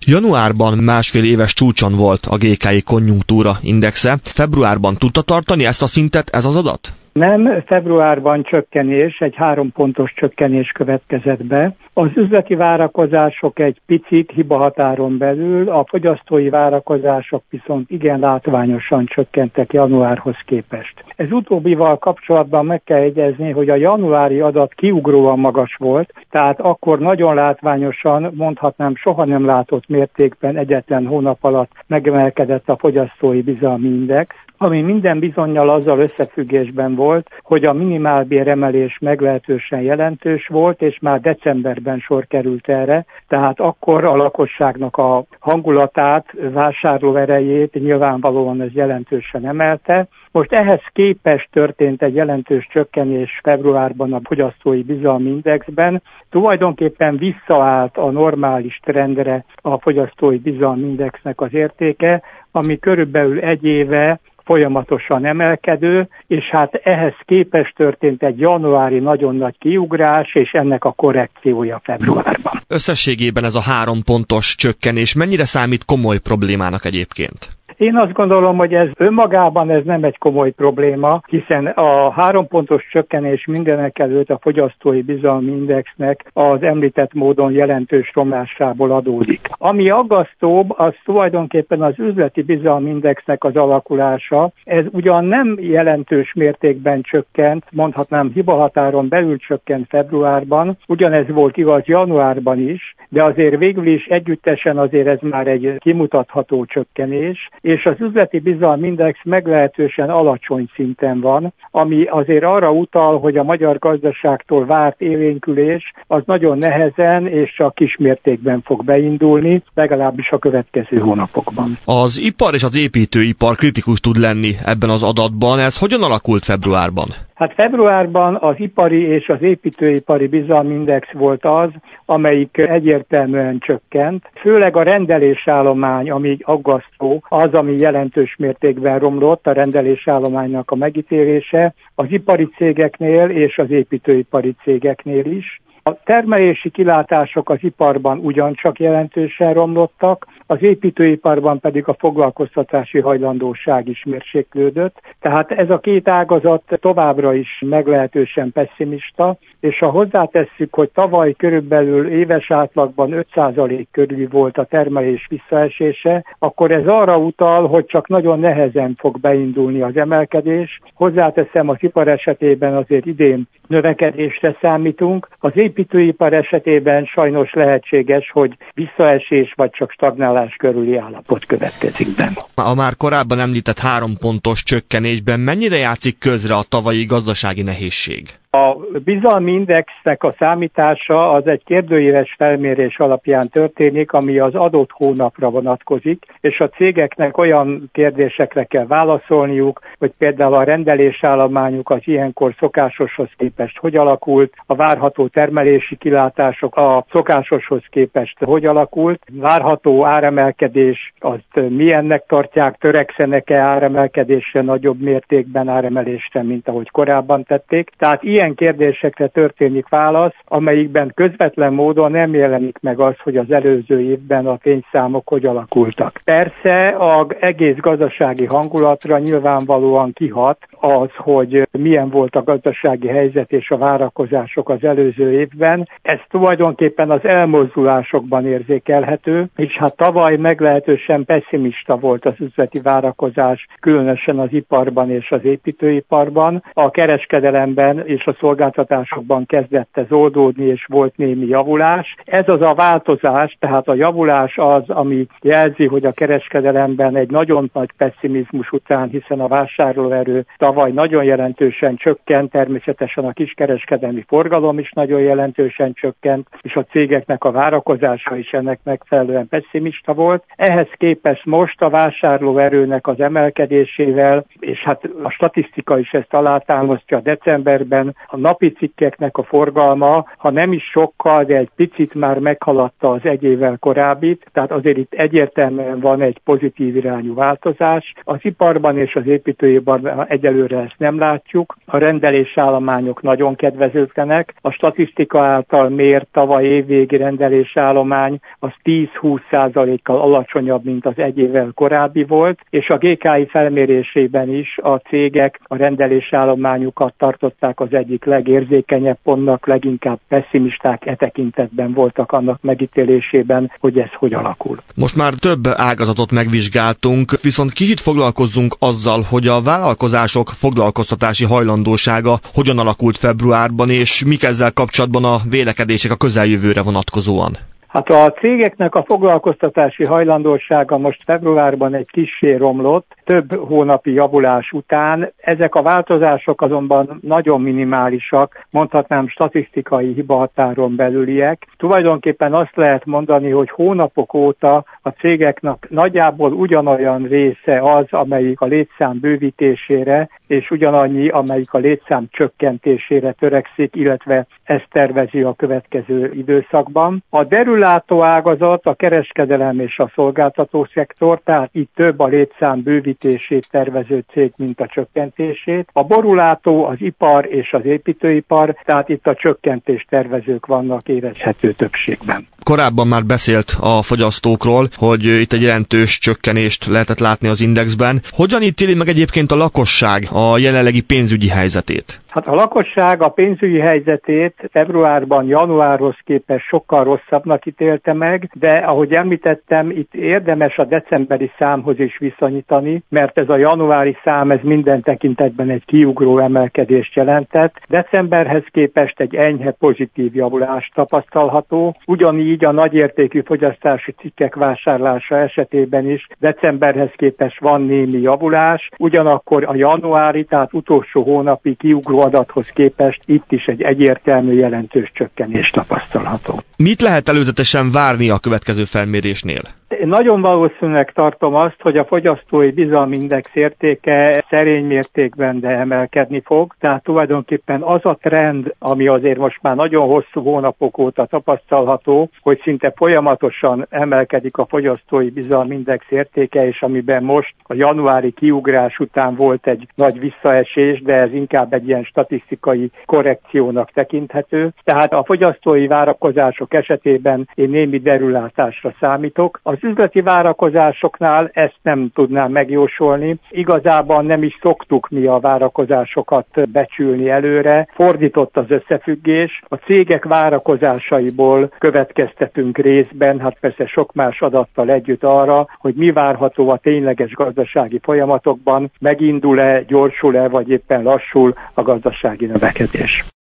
Januárban másfél éves csúcson volt a GKI konjunktúra indexe. Februárban tudta tartani ezt a szintet ez az adat? Nem, februárban csökkenés, egy 3 pontos csökkenés következett be. Az üzleti várakozások egy picit hibahatáron belül, a fogyasztói várakozások viszont igen látványosan csökkentek januárhoz képest. Ez utóbbival kapcsolatban meg kell jegyezni, hogy a januári adat kiugróan magas volt, tehát akkor nagyon látványosan, mondhatnám soha nem látott mértékben egyetlen hónap alatt megemelkedett a fogyasztói bizalmi index, ami minden bizonnyal azzal összefüggésben volt, hogy a minimálbéremelés meglehetősen jelentős volt, és már decemberben sor került erre, tehát akkor a lakosságnak a hangulatát, vásárlóerejét nyilvánvalóan ez jelentősen emelte. Most ehhez képest történt egy jelentős csökkenés februárban a fogyasztói bizalmi indexben. Tulajdonképpen visszaállt a normális trendre a fogyasztói bizalmi indexnek az értéke, ami körülbelül egy éve folyamatosan emelkedő, és hát ehhez képest történt egy januári nagyon nagy kiugrás, és ennek a korrekciója februárban. Összességében ez a 3 pontos csökkenés mennyire számít komoly problémának egyébként? Én azt gondolom, hogy ez önmagában ez nem egy komoly probléma, hiszen a 3 pontos csökkenés mindenekelőtt a fogyasztói bizalmi indexnek az említett módon jelentős romlásából adódik. Ami aggasztóbb, az tulajdonképpen az üzleti bizalmi indexnek az alakulása. Ez ugyan nem jelentős mértékben csökkent, mondhatnám hibahatáron belül csökkent februárban, ugyanez volt igaz januárban is, de azért végül is együttesen azért ez már egy kimutatható csökkenés, és az üzleti bizalmi index meglehetősen alacsony szinten van, ami azért arra utal, hogy a magyar gazdaságtól várt élénkülés az nagyon nehezen és csak kismértékben fog beindulni, legalábbis a következő hónapokban. Az ipar és az építőipar kritikus tud lenni ebben az adatban. Ez hogyan alakult februárban? Hát februárban az ipari és az építőipari bizalmindex volt az, amelyik egyértelműen csökkent. Főleg a rendelésállomány, ami aggasztó, az, ami jelentős mértékben romlott, a rendelésállománynak a megítélése az ipari cégeknél és az építőipari cégeknél is. A termelési kilátások az iparban ugyancsak jelentősen romlottak, az építőiparban pedig a foglalkoztatási hajlandóság is mérséklődött. Tehát ez a két ágazat továbbra is meglehetősen pesszimista, és ha hozzátesszük, hogy tavaly körülbelül éves átlagban 5% körül volt a termelés visszaesése, akkor ez arra utal, hogy csak nagyon nehezen fog beindulni az emelkedés. Hozzáteszem, az ipar esetében azért idén növekedésre számítunk, az építőipar esetében sajnos lehetséges, hogy visszaesés vagy csak stagnálás körüli állapot következik be. A már korábban említett 3 pontos csökkenésben mennyire játszik közre a tavalyi gazdasági nehézség? A bizalmi indexnek a számítása az egy kérdőíves felmérés alapján történik, ami az adott hónapra vonatkozik, és a cégeknek olyan kérdésekre kell válaszolniuk, hogy például a rendelésállományuk az ilyenkor szokásoshoz képest hogy alakult, a várható termelési kilátások a szokásoshoz képest hogy alakult, várható áremelkedés, azt milyennek tartják, törekszenek-e áremelkedésre nagyobb mértékben áremelésre, mint ahogy korábban tették. Tehát ilyen kérdésekre történik válasz, amelyikben közvetlen módon nem jelenik meg az, hogy az előző évben a tényszámok hogy alakultak. Persze az egész gazdasági hangulatra nyilvánvalóan kihat az, hogy milyen volt a gazdasági helyzet és a várakozások az előző évben. Ez tulajdonképpen az elmozdulásokban érzékelhető, és hát tavaly meglehetősen pesszimista volt az üzleti várakozás, különösen az iparban és az építőiparban. A kereskedelemben és a szolgáltatásokban kezdett ez oldódni, és volt némi javulás. Ez az a változás, tehát a javulás az, ami jelzi, hogy a kereskedelemben egy nagyon nagy pesszimizmus után, hiszen a vásárlóerő tavaly nagyon jelentősen csökkent, természetesen a kiskereskedelmi forgalom is nagyon jelentősen csökkent, és a cégeknek a várakozása is ennek megfelelően pesszimista volt. Ehhez képest most a vásárlóerőnek az emelkedésével, és hát a statisztika is ezt alátámasztja, decemberben A napi cikkeknek a forgalma, ha nem is sokkal, de egy picit már meghaladta az egy évvel korábbit, tehát azért itt egyértelműen van egy pozitív irányú változás. Az iparban és az építőiparban egyelőre ezt nem látjuk. A rendelésállományok nagyon kedvezőtlenek. A statisztika által mért tavaly évvégi rendelésállomány az 10-20%-kal alacsonyabb, mint az egy évvel korábbi volt, és a GKI felmérésében is a cégek a rendelésállományukat tartották az egyik legérzékenyebb pontnak, leginkább pessimisták tekintetben voltak annak megítélésében, hogy ez hogy alakul. Most már több ágazatot megvizsgáltunk, viszont kicsit foglalkozzunk azzal, hogy a vállalkozások foglalkoztatási hajlandósága hogyan alakult februárban, és mik ezzel kapcsolatban a vélekedések a közeljövőre vonatkozóan. Hát a cégeknek a foglalkoztatási hajlandósága most februárban egy kissé romlott, több hónapi javulás után. Ezek a változások azonban nagyon minimálisak, mondhatnám statisztikai hibahatáron belüliek. Tulajdonképpen azt lehet mondani, hogy hónapok óta a cégeknek nagyjából ugyanolyan része az, amelyik a létszám bővítésére, és ugyanannyi, amelyik a létszám csökkentésére törekszik, illetve ezt tervezi a következő időszakban. A derülátó ágazat, a kereskedelem és a szolgáltató szektor, tehát itt több a létszám bővítését tervező cég, mint a csökkentését. A borulátó, az ipar és az építőipar, tehát itt a csökkentés tervezők vannak érezhető többségben. Korábban már beszélt a fogyasztókról, hogy itt egy jelentős csökkenést lehetett látni az indexben. Hogyan ítéli meg egyébként a lakosság a jelenlegi pénzügyi helyzetét? Hát a lakosság a pénzügyi helyzetét februárban januárhoz képest sokkal rosszabbnak ítélte meg, de ahogy említettem, itt érdemes a decemberi számhoz is viszonyítani, mert ez a januári szám ez minden tekintetben egy kiugró emelkedést jelentett. Decemberhez képest egy enyhe pozitív javulás tapasztalható. Ugyanígy a nagyértékű fogyasztási cikkek vásárlása esetében is decemberhez képest van némi javulás, ugyanakkor a januári, tehát utolsó hónapi kiugró adathoz képest itt is egy egyértelmű jelentős csökkenés tapasztalható. Mit lehet előzetesen várni a következő felmérésnél? Én nagyon valószínűleg tartom azt, hogy a fogyasztói bizalmindex értéke szerény mértékben, de emelkedni fog. Tehát tulajdonképpen az a trend, ami azért most már nagyon hosszú hónapok óta tapasztalható, hogy szinte folyamatosan emelkedik a fogyasztói bizalmindex értéke, és amiben most a januári kiugrás után volt egy nagy visszaesés, de ez inkább egy ilyen statisztikai korrekciónak tekinthető. Tehát a fogyasztói várakozások esetében én némi derülátásra számítok. Az üzleti várakozásoknál ezt nem tudnám megjósolni. Igazában nem is szoktuk mi a várakozásokat becsülni előre. Fordított az összefüggés. A cégek várakozásaiból következtetünk részben, hát persze sok más adattal együtt arra, hogy mi várható a tényleges gazdasági folyamatokban, megindul-e, gyorsul-e, vagy éppen lassul a gazdasági növekedés.